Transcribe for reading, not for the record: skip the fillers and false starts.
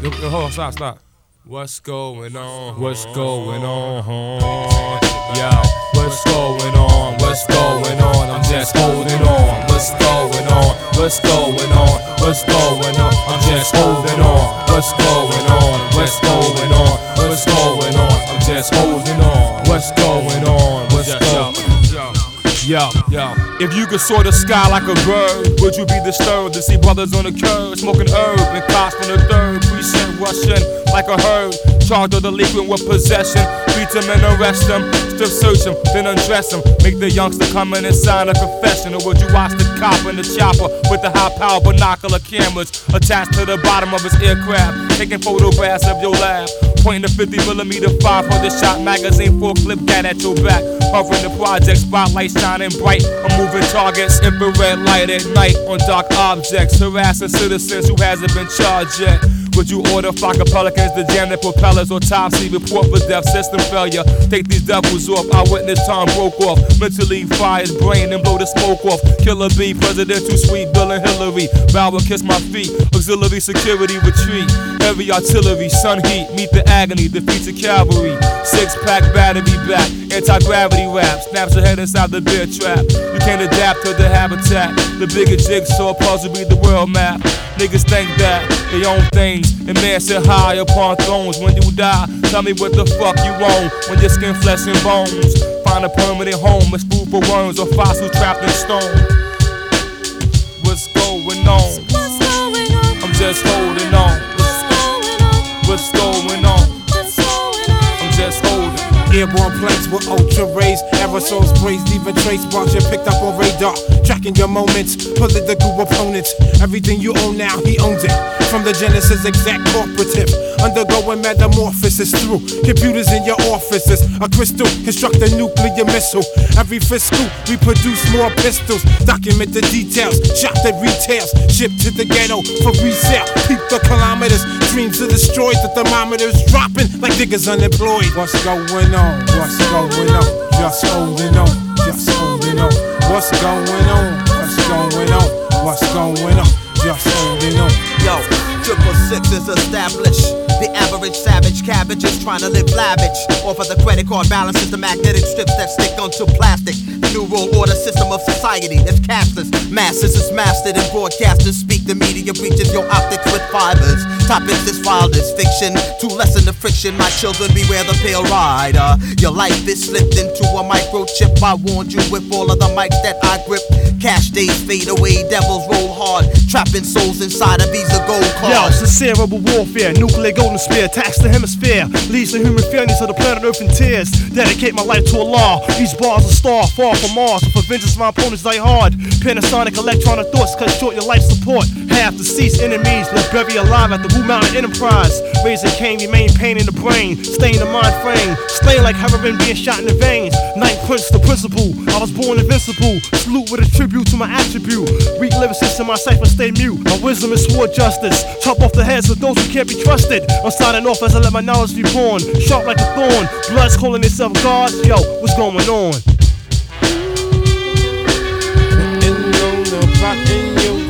Hold on, stop. What's going on? What's going on? Yo, what's going on? What's going on? I'm just holding on. What's going on? What's going on? What's going on? I'm just holding on. What's going on? What's going on? What's going on? I'm just holding on. What's going on? What's going on? Yo, if you could soar the sky like a bird, would you be disturbed to see brothers on the curb smoking herb and cops from the third precinct rushing like a herd, charged or delinquent with possession? Beat them and arrest them, strip search them, then undress them. Make the youngster come in and sign a confession. Or would you watch the cop in the chopper with the high-power binocular cameras attached to the bottom of his aircraft, taking photographs of your lab, pointing a 50mm 500 shot magazine full clip gat at your back, hovering the project spotlight shining bright on moving targets, infrared light at night on dark objects, harassing citizens who hasn't been charged yet. Would you order flock of pelicans to jam their propellers? Autopsy report for death, system failure. Take these devils off, eyewitness time broke off. Mentally fry his brain and blow the smoke off. Killer B, President too sweet, Bill and Hillary. Bow and kiss my feet, auxiliary security retreat. Heavy artillery, sun heat, meet the agony, defeats the cavalry. Six-pack battery back, anti-gravity rap. Snaps your head inside the bear trap. You can't adapt to the habitat. The bigger jigsaw puzzle be the world map. Niggas think that they own things, and man sit high upon thrones. When you die, tell me what the fuck you own. When your skin, flesh, and bones find a permanent home, it's food for worms or fossil trapped in stone. What's going on? I'm just holding on. What's going on? I'm just holding. Airborne planes with ultra rays, aerosols sprays, leaving trace marks you picked up on radar. Tracking your moments, political opponents. Everything you own now, he owns it. From the Genesis exact cooperative, undergoing metamorphosis through computers in your offices. A crystal construct a nuclear missile. Every fiscal, we produce more pistols. Document the details, shop at retails, shipped to the ghetto for resale. Peep the kilometers, dreams are destroyed. The thermometers dropping like niggas unemployed. What's going on? What's going on? Just holding on, just holding on. What's going on? What's going on? What's going on? Just holding on. Yo, 666 is established. The average savage cabbage is trying to live lavish off of the credit card balances, the magnetic strips that stick onto plastic. The new world order system of society that's cashless. Masses is mastered and broadcasters speak. The media breaches your optics with fibers. Topics is filed as fiction to lessen the friction. My children, beware the pale rider. Your life is slipped into a microchip. I warned you with all of the mics that I grip. Cash days fade away, devils roll hard, trapping souls inside a Visa gold card. Yo, sincere rebel warfare, nuclear golden spear, tax the hemisphere, leads the human feelings of the planet Earth in tears. Dedicate my life to Allah. These bars are star, far from Mars. For vengeance, my opponents die hard. Panasonic electronic thoughts cut short your life support. Half deceased enemies left buried alive at the Wu Mountain Enterprise. Raising Cain, remain pain in the brain, stain the mind frame, slain like heroin being shot in the veins. Night Prince, the principle. I was born invincible. Salute with a tribute to my attribute. Read lyricists in my cipher, stay mute. My wisdom is sword justice. Chop off the heads of those who can't be trusted. I'm signing off as I let my knowledge be born. Sharp like a thorn. Blood's calling itself God. Yo, what's going on? And on the block in your